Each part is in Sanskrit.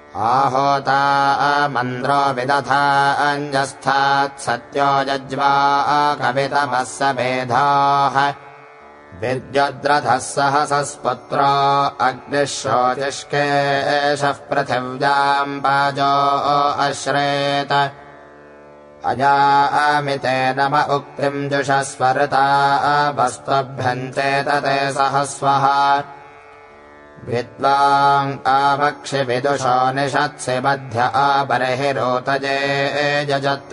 आहोता मन्द्रो विदधा अञ्जस्थात् सत्यो जज्वा कवितमः समेधाः विद्युद्रथः सहसस्पुत्रो अग्निः शोचिष्केशः पृथिव्याम् वाजो अश्रेत अजामिते नम उक्तिम् जुषस्वरता वस्त्वभ्यम् चेतते सहस्वः विद्वाङ् आवक्षि विदुषो निषत्सि मध्य बर्हिरोतजे जजत्र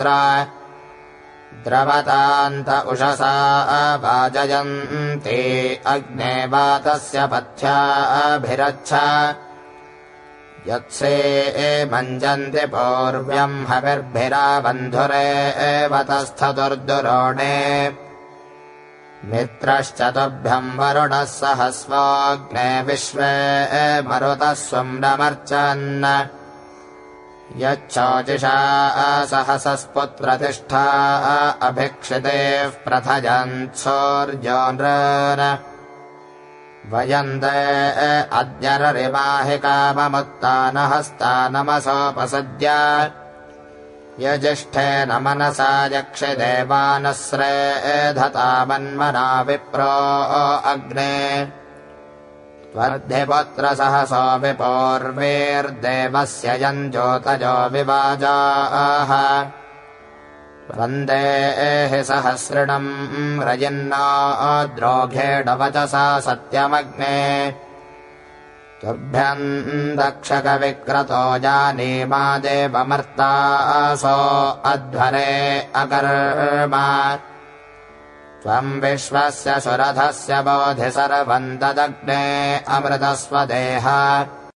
द्रवतान्त उषसा वाजयन्ति अग्ने वातस्य पथ्याभिरच्छ यत्से मञ्जन्ति पूर्व्यम् हविर्भिराबन्धुरे वतस्थतुर्दुरोणे मित्रश्च तुभ्यम् वरुणः सहस्वाग्ने विश्वे मरुतः स्वम्नमर्चन् यच्छोचिषा सहसस्पुत्रतिष्ठा अभिक्षितेः प्रथयन्त्सौर्यो नृन् वयन्ते अद्य ररिमाहि काममुत्तानहस्तानमसोपसद्य यजिष्ठेन मनसा यक्षि देवानश्रेधतामन्मना विप्रो अग्ने त्वर्धिपुत्र सहसो विपूर्वेर्देवस्य यञ्जोतजो विवाजाः वन्दे हि सहस्रिणम् रयिन्नो द्रोघेडवचसा सत्यमग्ने तुभ्यम् दक्षकविक्रतो जानीमा देवमर्तासो अध्वरे अकर्मा त्वम् विश्वस्य सुरथस्य बोधि सर्वम् ददग्ने अमृतस्वदेह